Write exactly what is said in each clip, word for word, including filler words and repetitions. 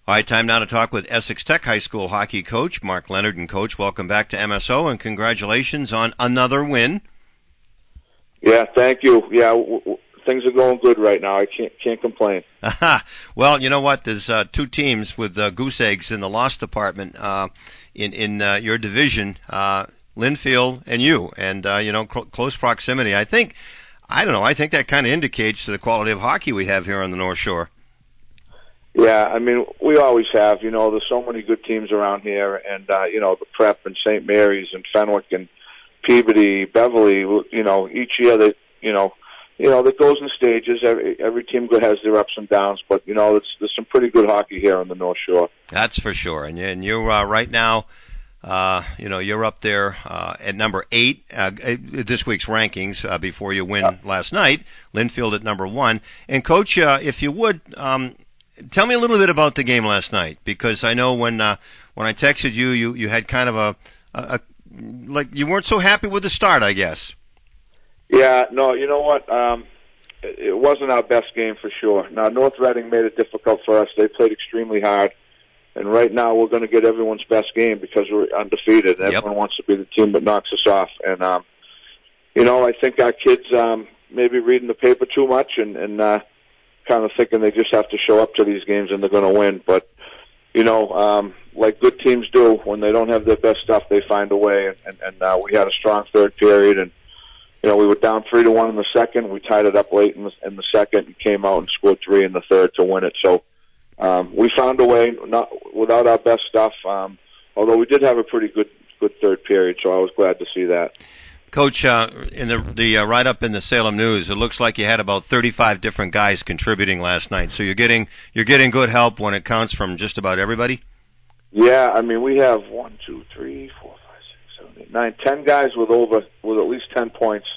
All right, time now to talk with Essex Tech High School hockey coach Mark Leonard. And Coach, welcome back to M S O, and congratulations on another win. Yeah, thank you. Yeah, w- w- things are going good right now. I can't can't complain. Well, you know what? There's uh, two teams with uh, goose eggs in the loss department uh, in in uh, your division, uh, Linfield and you, and uh, you know, cl- close proximity. I think, I don't know. I think that kind of indicates the quality of hockey we have here on the North Shore. Yeah, I mean, we always have. You know, there's so many good teams around here, and uh, you know, the Prep and Saint Mary's and Fenwick and Peabody, Beverly. You know, each year that you know, you know, that goes in stages. Every every team has their ups and downs, but you know, it's, there's some pretty good hockey here on the North Shore. That's for sure. And you, and you're uh, right now. Uh, you know, you're up there uh, at number eight, uh, this week's rankings uh, before you win yeah. last night. Linfield at number one. And Coach, uh, if you would. Um, Tell me a little bit about the game last night, because I know when uh, when I texted you, you, you had kind of a, a, a like you weren't so happy with the start, I guess. Yeah, no, you know what? Um, it wasn't our best game for sure. Now, North Reading made it difficult for us. They played extremely hard, and right now we're going to get everyone's best game because we're undefeated. And yep. Everyone wants to be the team that knocks us off. And um, you know, I think our kids um, maybe reading the paper too much and and. Uh, kind of thinking they just have to show up to these games and they're going to win. But, you know, um, like good teams do, when they don't have their best stuff, they find a way. And, and, and uh, we had a strong third period. And, you know, we were down three to one in the second. We tied it up late in the, in the second and came out and scored three in the third to win it. So um, we found a way, not without our best stuff, um, although we did have a pretty good, good third period. So I was glad to see that. Coach, uh, in the, the uh, write-up in the Salem News, it looks like you had about thirty-five different guys contributing last night. So you're getting you're getting good help when it counts from just about everybody. Yeah, I mean we have one, two, three, four, five, six, seven, eight, nine, ten guys with over with at least ten points.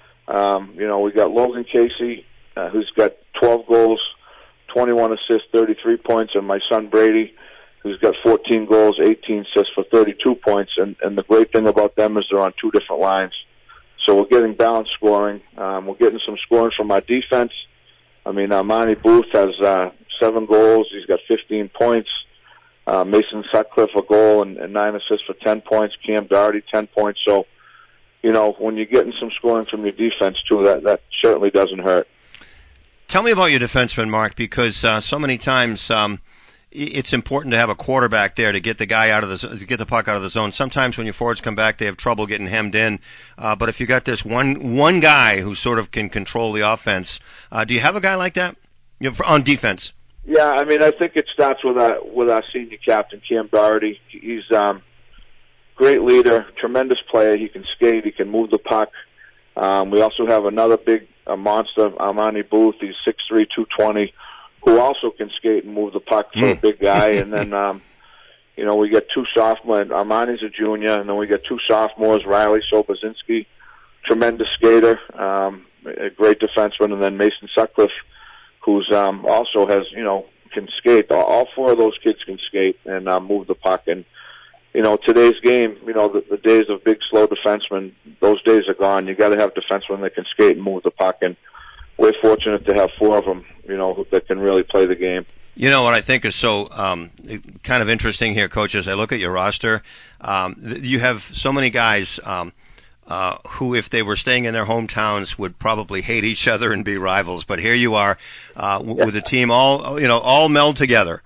Um, you know, we got Logan Casey, uh, who's got twelve goals, twenty-one assists, thirty-three points, and my son Brady, who's got fourteen goals, eighteen assists for thirty-two points. And, and the great thing about them is they're on two different lines. So we're getting balanced scoring. Um, we're getting some scoring from our defense. I mean, Armani Booth has uh, seven goals. He's got fifteen points. Uh, Mason Sutcliffe a goal and, and nine assists for ten points. Cam Doherty, ten points. So, you know, when you're getting some scoring from your defense, too, that, that certainly doesn't hurt. Tell me about your defenseman, Mark, because uh, so many times um, – it's important to have a quarterback there to get the guy out of the to get the puck out of the zone. Sometimes when your forwards come back, they have trouble getting hemmed in. Uh, but if you got this one one guy who sort of can control the offense, uh, do you have a guy like that you know, for, on defense? Yeah, I mean, I think it starts with our with our senior captain Cam Doherty. He's um, great leader, tremendous player. He can skate, he can move the puck. Um, we also have another big a monster, Armani Booth. He's six three, two twenty. Who also can skate and move the puck for mm. a big guy. And then, um, you know, we get two sophomores. Armani's a junior, and then we get two sophomores, Riley Sobozinski, tremendous skater, um, a great defenseman, and then Mason Sutcliffe, who's um, also has, you know, can skate. All four of those kids can skate and uh, move the puck. And, you know, today's game, you know, the, the days of big, slow defensemen, those days are gone. You got to have defensemen that can skate and move the puck. And we're fortunate to have four of them, you know, that can really play the game. You know what I think is so um, kind of interesting here, Coach, as I look at your roster, um, you have so many guys um, uh, who, if they were staying in their hometowns, would probably hate each other and be rivals. But here you are uh, w- with a team all, you know, all meld together.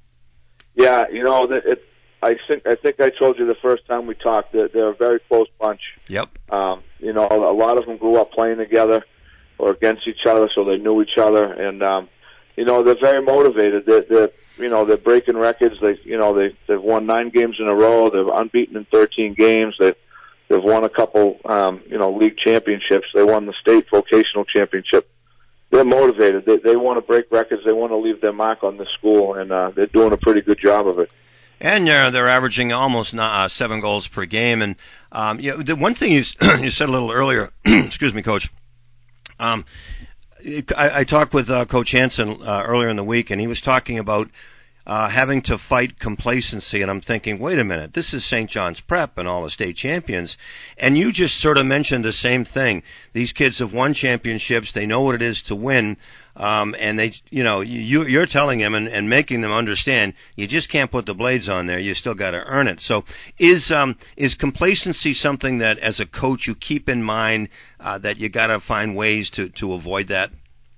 Yeah, you know, it, it, I think I think I told you the first time we talked that they're a very close bunch. Yep. Um, you know, a lot of them grew up playing together or against each other, so they knew each other, and um, you know they're very motivated. They're, they're you know they're breaking records. They you know they they've won nine games in a row. They're unbeaten in thirteen games. They they've won a couple um, you know league championships. They won the state vocational championship. They're motivated. They they want to break records. They want to leave their mark on the school, and uh, they're doing a pretty good job of it. And uh, they're averaging almost uh, seven goals per game. And um, you know, the one thing you you said a little earlier, excuse me, Coach. Um, I, I talked with uh, Coach Hansen uh, earlier in the week, and he was talking about uh, having to fight complacency, and I'm thinking, wait a minute, this is Saint John's Prep and all the state champions, and you just sort of mentioned the same thing. These kids have won championships, they know what it is to win, um, and they, you know, you, you're telling them and, and making them understand you just can't put the blades on there, you still got to earn it. So is um, is complacency something that as a coach you keep in mind, uh, that you got to find ways to, to avoid that?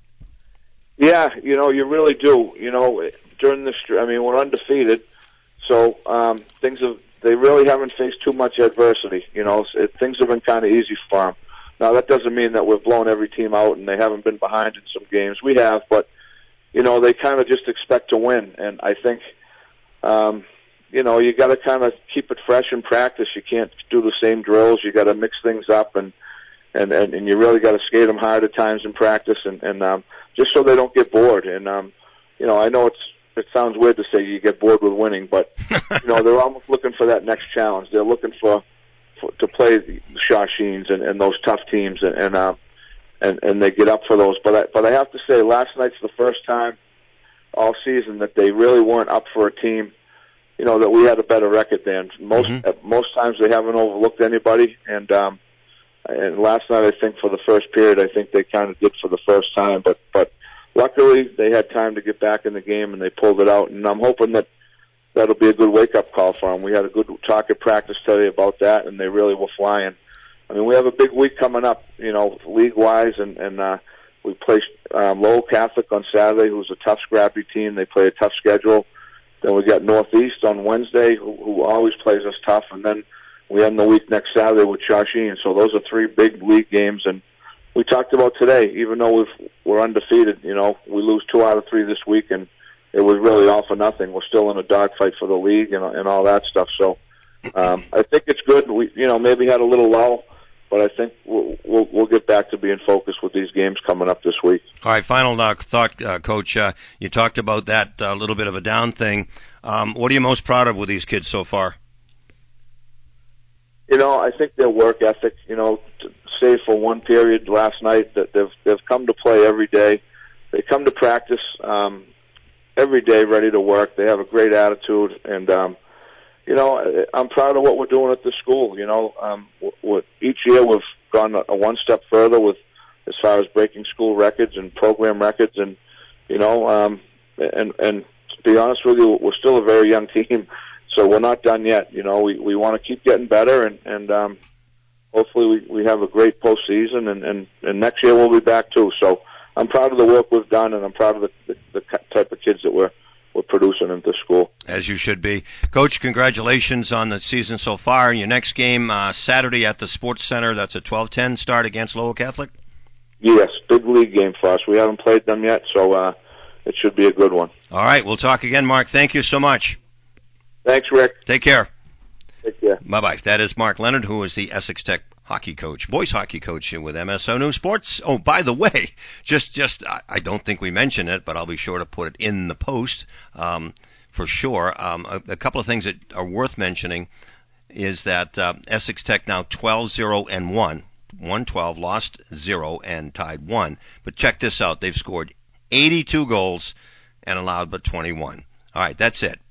Yeah, you know, you really do. You know, during this, I mean, we're undefeated, so um, things have, they really haven't faced too much adversity. You know, it, things have been kind of easy for them. Now, that doesn't mean that we've blown every team out and they haven't been behind in some games. We have, but, you know, they kind of just expect to win. And I think, um, you know, you got to kind of keep it fresh in practice. You can't do the same drills. You got to mix things up, and, and, and, and you really got to skate them hard at times in practice, and, and um, just so they don't get bored. And, um, you know, I know it's, it sounds weird to say you get bored with winning, but, you know, they're almost looking for that next challenge. They're looking for, for to play the Shawsheens and, and those tough teams, and, and, um, and, and they get up for those. But I, but I have to say, last night's the first time all season that they really weren't up for a team, you know, that we had a better record than. Most, mm-hmm. most times they haven't overlooked anybody, and, um, and last night, I think for the first period, I think they kind of did for the first time, but, but luckily they had time to get back in the game and they pulled it out, and I'm hoping that that'll be a good wake-up call for them. We had a good talk at practice today about that, and they really were flying. I mean, we have a big week coming up, you know, league-wise, and, and uh, we play um, Lowell Catholic on Saturday, who's a tough, scrappy team. They play a tough schedule. Then we got Northeast on Wednesday, who, who always plays us tough, and then we end the week next Saturday with Shawsheen. So those are three big league games, and we talked about today, even though we've, we're undefeated, you know, we lose two out of three this week, and it was really all for nothing. We're still in a dogfight for the league and, and all that stuff. So um, I think it's good. We, you know, maybe had a little lull, but I think we'll, we'll, we'll get back to being focused with these games coming up this week. All right, final uh, thought, uh, Coach. Uh, you talked about that uh, little bit of a down thing. Um, what are you most proud of with these kids so far? You know, I think their work ethic, you know, to, save for one period last night, that they've they've come to play every day. They come to practice um, every day, ready to work. They have a great attitude, and um, you know, I'm proud of what we're doing at the school. You know, um, w- each year we've gone a, a one step further with as far as breaking school records and program records, and you know, um, and and to be honest with you, we're still a very young team, so we're not done yet. You know, we we want to keep getting better, and and um, hopefully we, we have a great postseason, and, and, and next year we'll be back too. So I'm proud of the work we've done, and I'm proud of the, the, the type of kids that we're, we're producing in this school. As you should be. Coach, congratulations on the season so far. Your next game, uh, Saturday at the Sports Center, that's a twelve ten start against Lowell Catholic? Yes, big league game for us. We haven't played them yet, so uh, it should be a good one. All right, we'll talk again, Mark. Thank you so much. Thanks, Rick. Take care. Take care. Bye-bye. That is Mark Leonard, who is the Essex Tech hockey coach, boys hockey coach with M S O News Sports. Oh, by the way, just, just, I don't think we mentioned it, but I'll be sure to put it in the post, um, for sure. Um, a, a couple of things that are worth mentioning is that, uh, Essex Tech now twelve zero and one, won twelve, lost zero, and tied one. But check this out. They've scored eighty-two goals and allowed but twenty-one. All right, that's it.